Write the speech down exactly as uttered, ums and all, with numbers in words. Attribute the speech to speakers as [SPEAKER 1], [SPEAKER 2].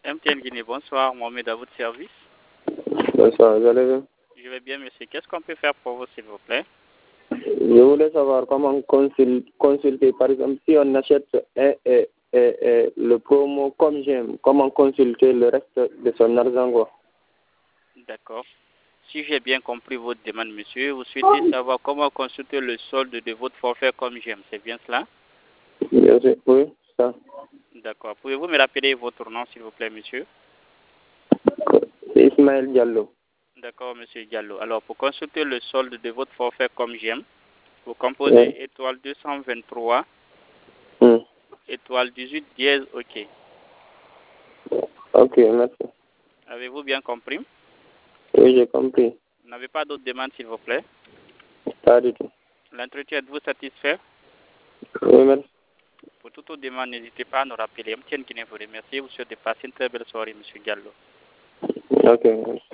[SPEAKER 1] M T N Guinée, bonsoir, Mohamed à votre service.
[SPEAKER 2] Bonsoir, vous allez bien?
[SPEAKER 1] Je vais bien, monsieur. Qu'est-ce qu'on peut faire pour vous, s'il vous plaît?
[SPEAKER 2] Je voulais savoir comment consul- consulter, par exemple, si on achète un, un, un, un, le promo comme j'aime, comment consulter le reste de son argent, quoi.
[SPEAKER 1] D'accord. Si j'ai bien compris votre demande, monsieur, vous souhaitez savoir comment consulter le solde de votre forfait comme j'aime, c'est bien cela?
[SPEAKER 2] Bien sûr, oui, ça.
[SPEAKER 1] D'accord. Pouvez-vous me rappeler votre nom, s'il vous plaît, monsieur?
[SPEAKER 2] C'est Ismaël Diallo.
[SPEAKER 1] D'accord, monsieur Diallo. Alors, pour consulter le solde de votre forfait comme j'aime, vous composez
[SPEAKER 2] Oui.
[SPEAKER 1] étoile deux cent vingt-trois,
[SPEAKER 2] Hmm.
[SPEAKER 1] étoile dix-huit, dièse, OK.
[SPEAKER 2] Ok, merci.
[SPEAKER 1] Avez-vous bien compris?
[SPEAKER 2] Oui, j'ai compris.
[SPEAKER 1] Vous n'avez pas d'autres demandes, s'il vous plaît?
[SPEAKER 2] Pas du tout.
[SPEAKER 1] L'entretien, êtes-vous satisfait?
[SPEAKER 2] Oui, merci.
[SPEAKER 1] Pour toute autre demande, n'hésitez pas à nous rappeler. M T N Guinée vous remercie. Vous souhaite de passer une très belle soirée, monsieur Diallo.
[SPEAKER 2] Ok, merci.